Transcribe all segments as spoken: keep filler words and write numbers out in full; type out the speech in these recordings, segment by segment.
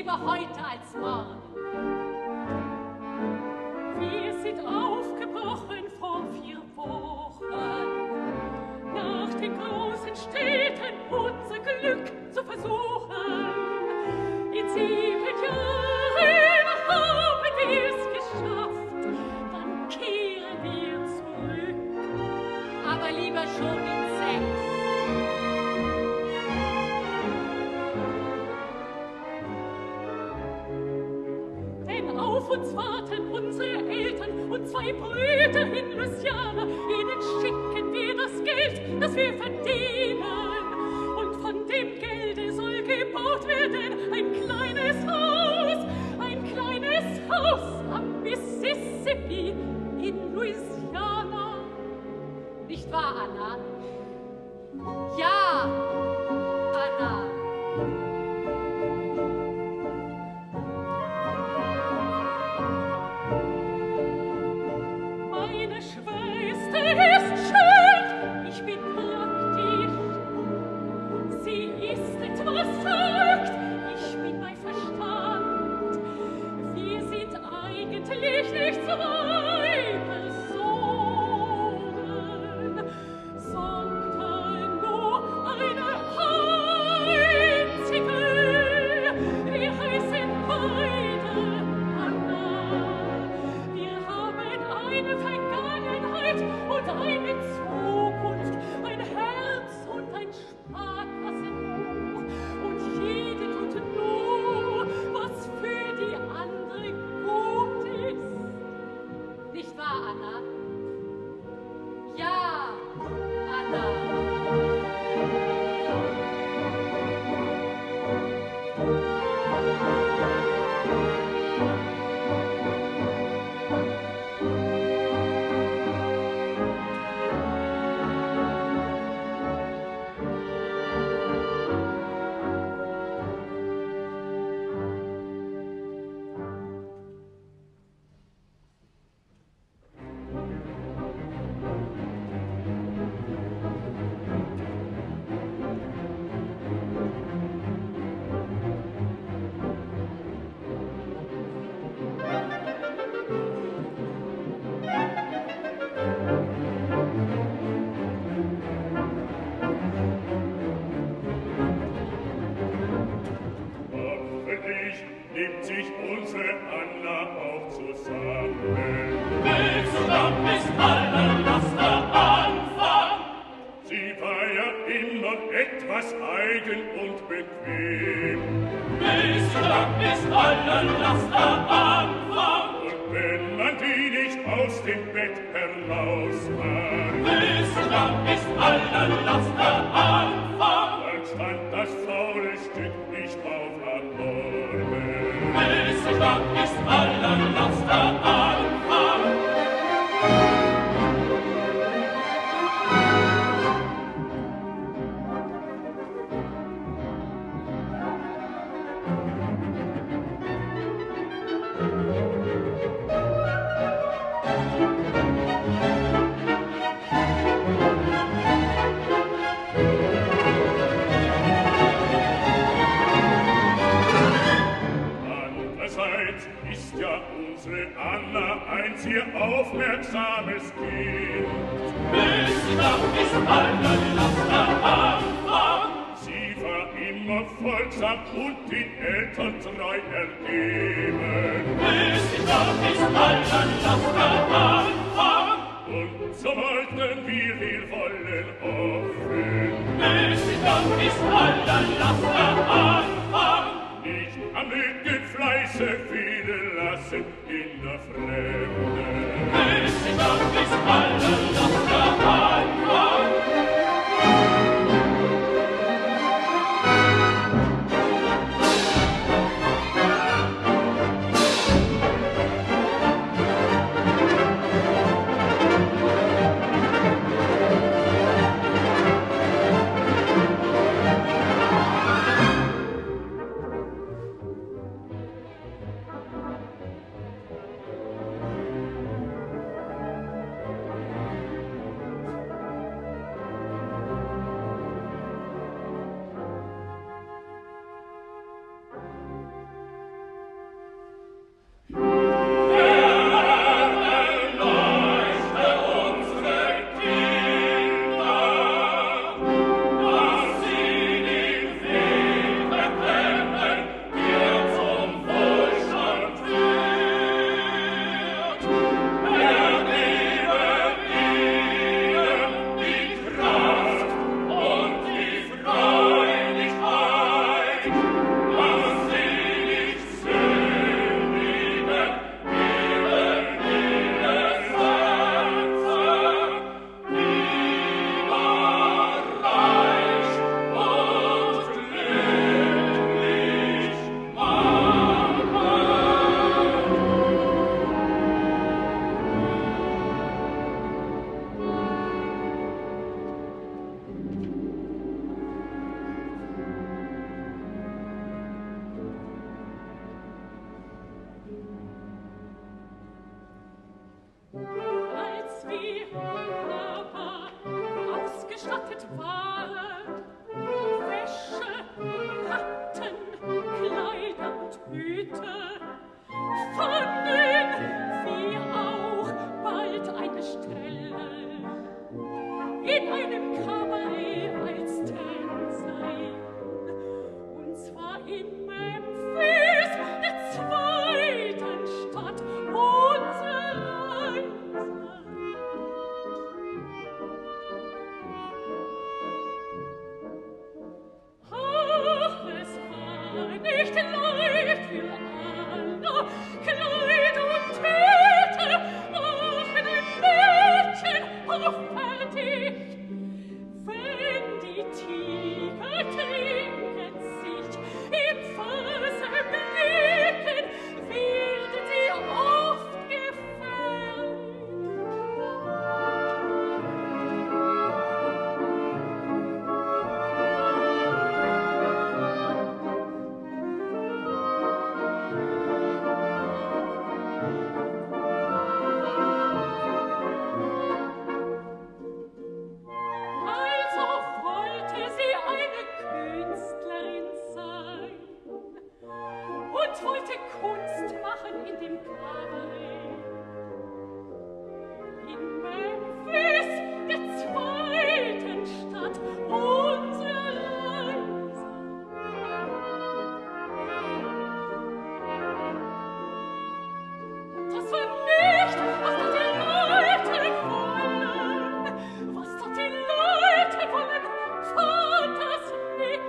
lieber heute als morgen. Wir sind aufgebrochen vor vier Wochen, nach den großen Städten unser Glück zu versuchen. In sieben Jahren haben wir es geschafft, dann kehren wir zurück. Aber lieber schon in sechs. Denn auf uns warten unsere Eltern und zwei Brüder in Louisiana. Ihnen schicken wir das Geld, das wir verdienen. Und von dem Gelde soll gebaut werden ein kleines Haus, ein kleines Haus am Mississippi in Louisiana. Nicht wahr, Anna? Ja, Anna. Meine Schwester ist schön, ich bin praktisch. Sie ist etwas verrückt, ich bin bei Verstand. Wir sind eigentlich nicht zwei Personen, sondern nur eine einzige. Wir heißen beide Anna. Wir haben eine Vergangenheit und eine Zukunft, ein Herz und ein Sparkassenbuch. Und jede tut nur, was für die andere gut ist. Nicht wahr, Anna? Ja, Anna. Hoffentlich nimmt sich unsere Anna auch zusammen. Willst du dann bis aller Laster Anfang? Sie war ja immer etwas eigen und bequem. Willst du dann bis aller Laster Anfang? Und wenn man die nicht aus dem Bett herauswarf, Willst du dann bis aller Laster Anfang? dann stand das faule Stück nicht auf am Morgen. Willst du dann bis aller Laster Anfang? Andererseits ist ja unsere Anna ein sehr aufmerksames Kind. Willst du dann bis aller Laster Anfang? Sie war immer folgsam und den Eltern treu ergeben. Willst du dann bis aller Laster Anfang? Und so wollten wir, wir wollen offen, Willst du dann bis aller Laster Anfang? nicht am Lügenfleiße viele lassen in der Fremde. Willst du dann bis aller Laster Anfang? Brüte fanden wir auch bald eine Stelle in einem Kabarett als Tänzerin, und zwar in Memphis, der zweiten Stadt unserer Reise. Ach, es war nicht leicht für Anna, Kleid und Tüte machen ein Mädchen hochfertig. Wenn die Tiger trinken sich im Fasse blicken, werden sie oft gefällt. Also wollte sie eine Künstlerin sein und wollte Kunst machen in dem Kabarett. In Memphis, der zweiten Stadt unserer Reise. Das war nicht, was dort die Leute wollen. Was dort die Leute wollen, fand das nicht.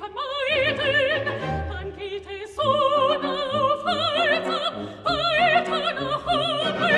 vermeiden, dann geht es unaufhaltsam weiter nach oben.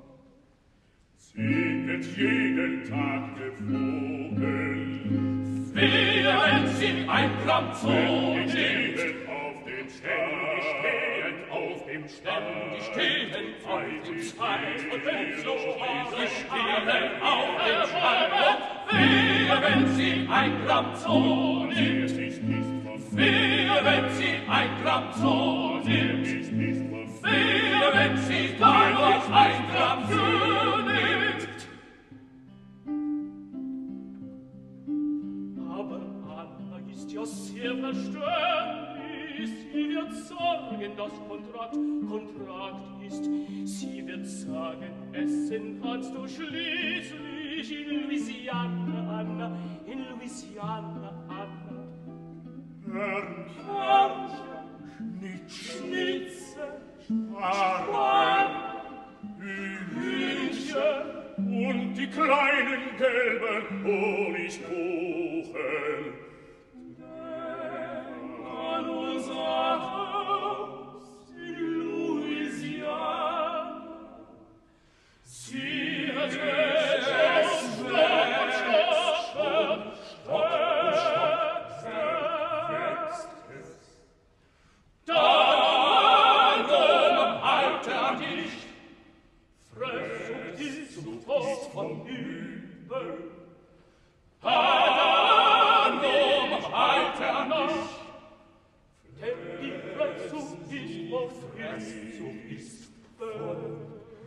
Singet jeden Tag der Vogel, sie ein Gramm zu nimmt. Stehen auf dem Stand, Die stehen auf dem Stand, und wenn so sie stehen auf dem Stand, wehe, wenn sie ein Gramm zu nimmt. Wehe, wenn sie ein Gramm zu nimmt. Wehe, wenn sie dadurch ein Gramm zu nimmt. Aber Anna ist ja sehr verständig. Sie wird sagen, dass Kontrakt Kontrakt ist. Sie wird sagen, essen kannst du schließlich in Louisiana, Anna, in Louisiana, Anna. Hörnchen, Schnitzel, Schwan, Hühnchen und die kleinen gelben Honigkuchen. an unser Haus in Louisiana. Sie hat es Stopp und Stopp, Stopp und Stopp, Darum halte an dich, Fressung ist Tod von übel. Darum halte an dich, denn die Fressung ist vor Fressung ist verübel.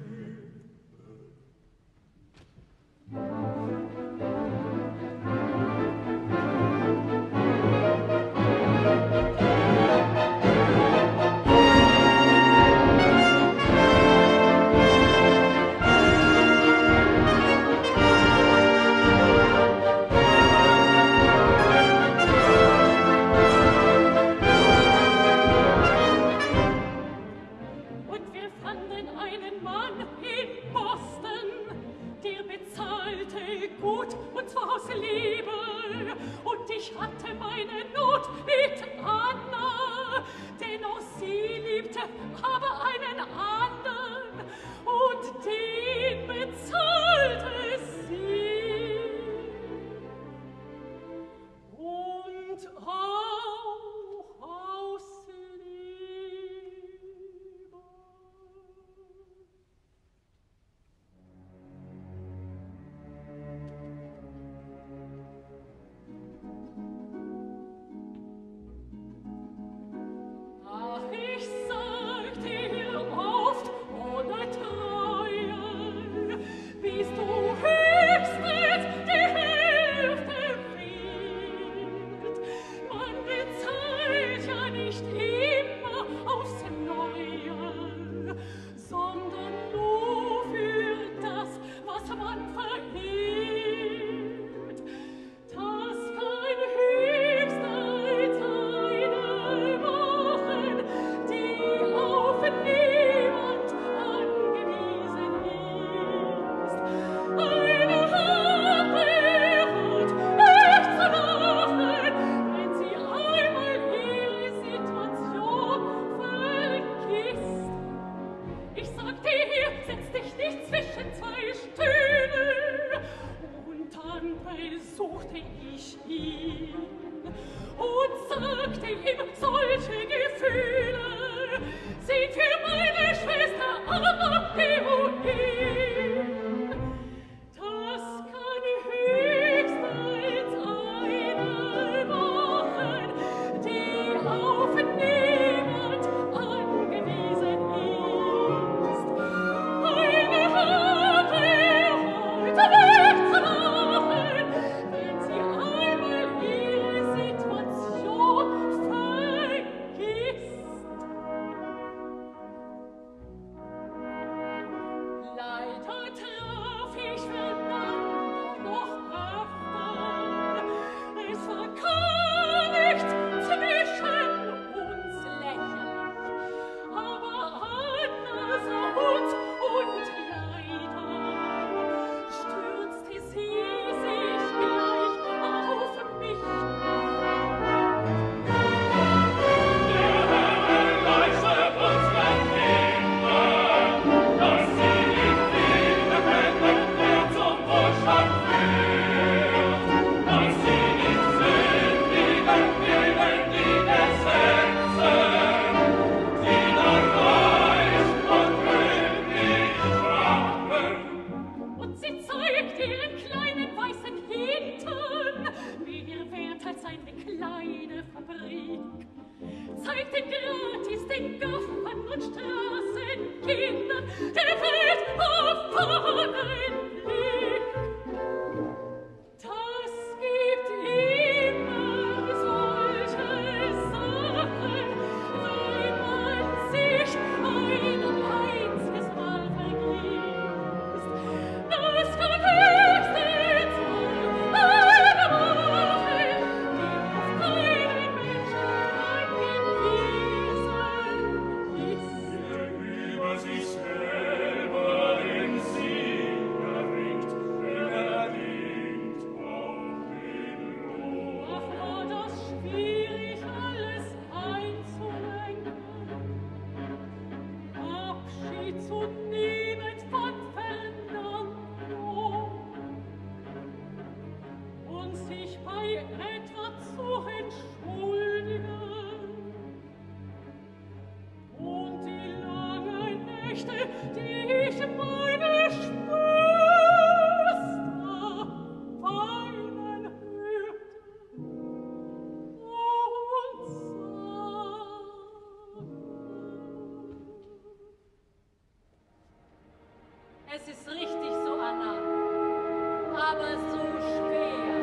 Und wir fanden einen Mann in Boston, der bezahlte gut, und zwar aus Liebe. Und ich hatte meine Not mit Anna, denn auch sie liebte aber einen anderen, und den bezahlte sie. Und auch aus Liebe. Ach, ich sagte ihr oft ohne Treue, bist du höchstens die Hälfte wert. Man bezahlt ja nicht immer aufs Neue, sondern nur für das, was man verehrt. Das kann höchstens eine machen, die auf niemand angewiesen ist. Eine Hand berührt, echt zu lachen, wenn sie einmal ihre Situation vergisst. Ich sagte ihr, setz dich nicht zwischen zwei Stühle. Und dann besuchte ich ihn und sagte ihm, solche Gefühle sind für meine Schwester Anna Heroin. Das kann höchstens eine machen, die auf niemand angewiesen ist. Eine Hand erholt, nicht zu machen, wenn sie einmal ihre Situation vergisst. den gratis, den Gaffern und Straßenkindern, der Welt auf einen Blick. Das gibt immer solche Sachen, wenn man sich ein einziges Mal vergisst. Das verwechselt wohl eine Woche, die auf keinen Menschen angewiesen ist. Der über sich selber den Sieg erringt, erringt auch in Lohn. Ach, war das schwierig, alles einzulenken, Abschied zu nehmen von Fernando und sich bei etwa zu entschuldigen und die langen Nächte, die ich meine Schwester weinen hörte und sah. Es ist richtig so, Anna, aber so schwer.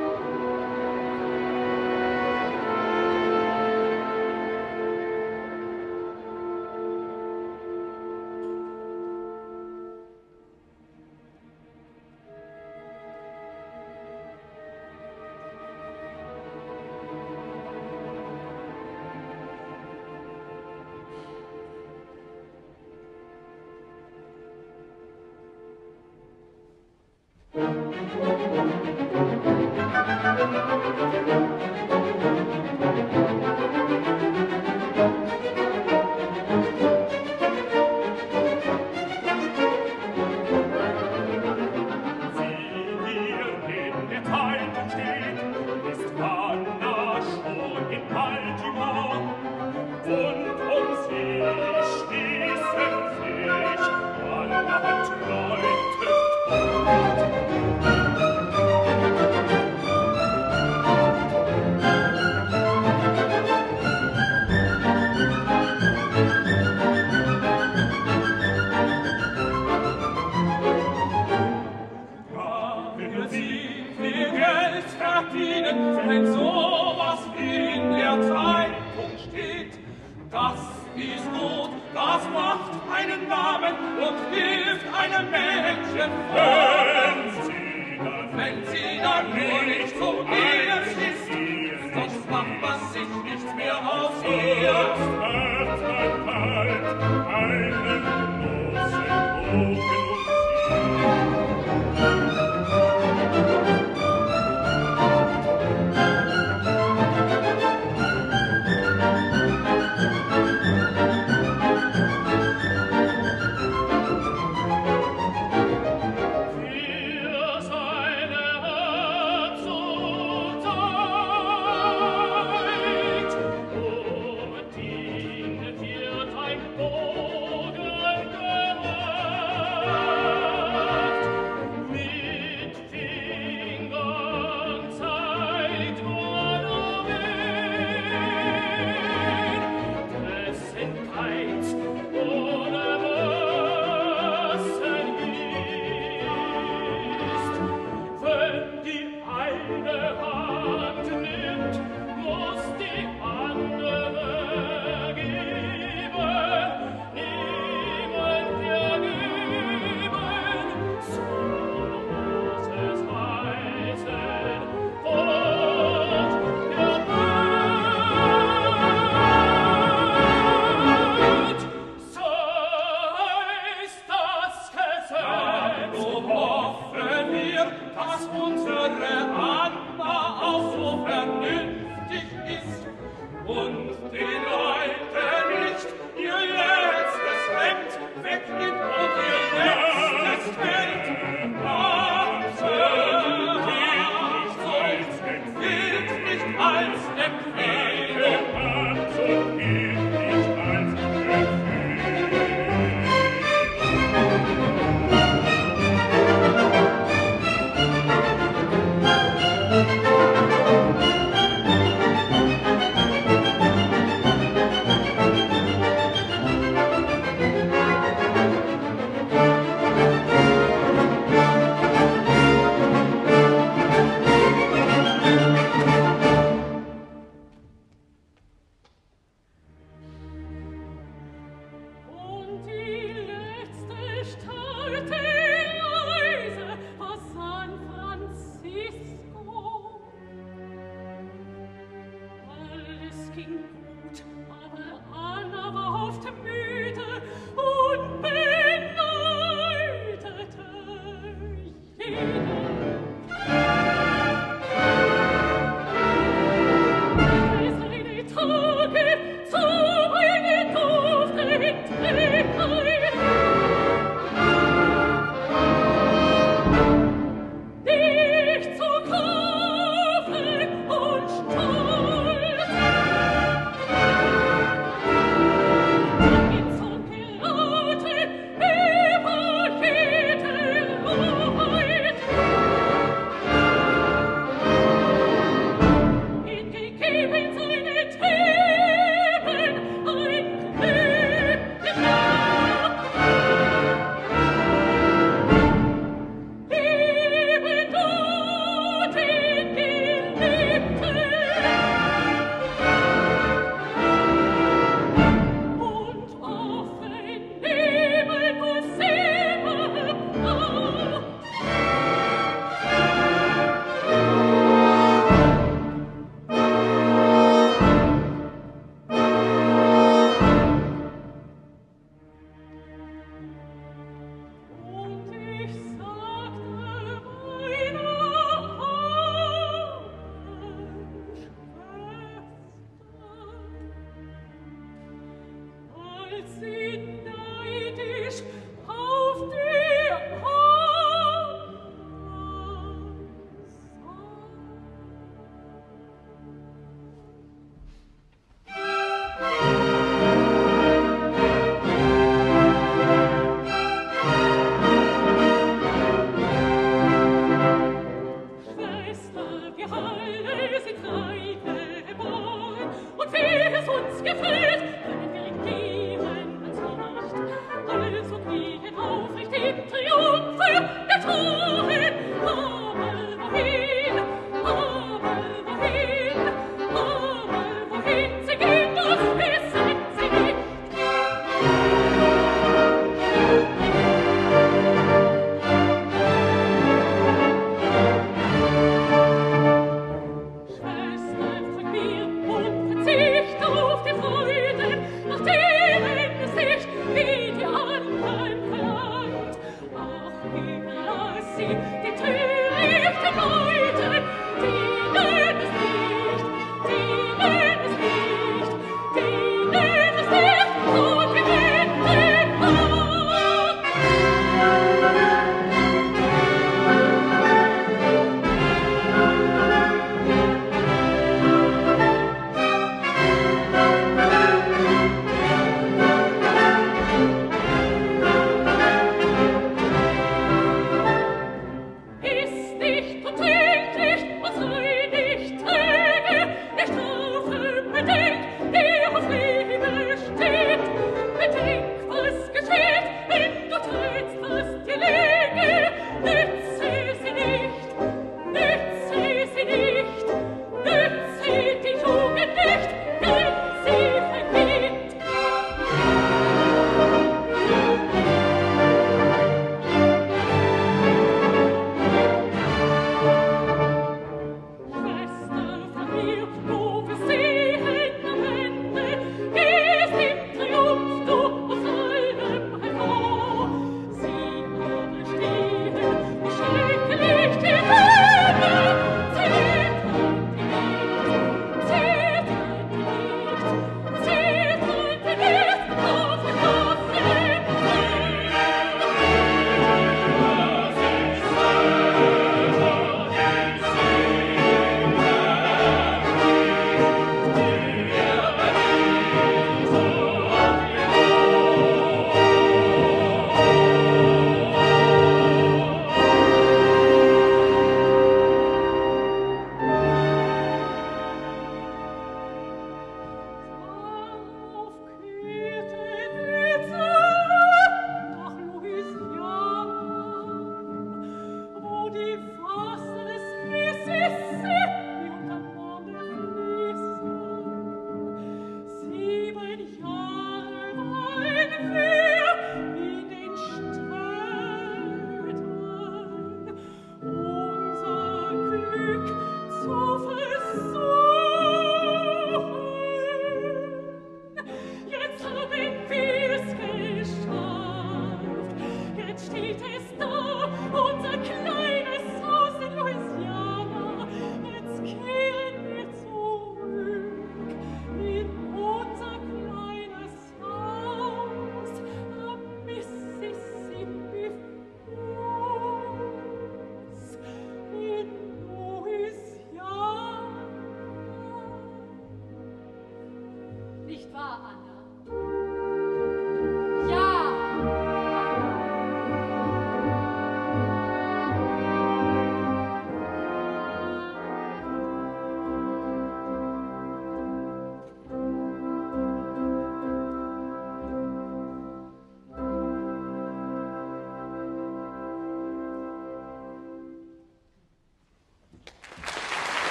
Mir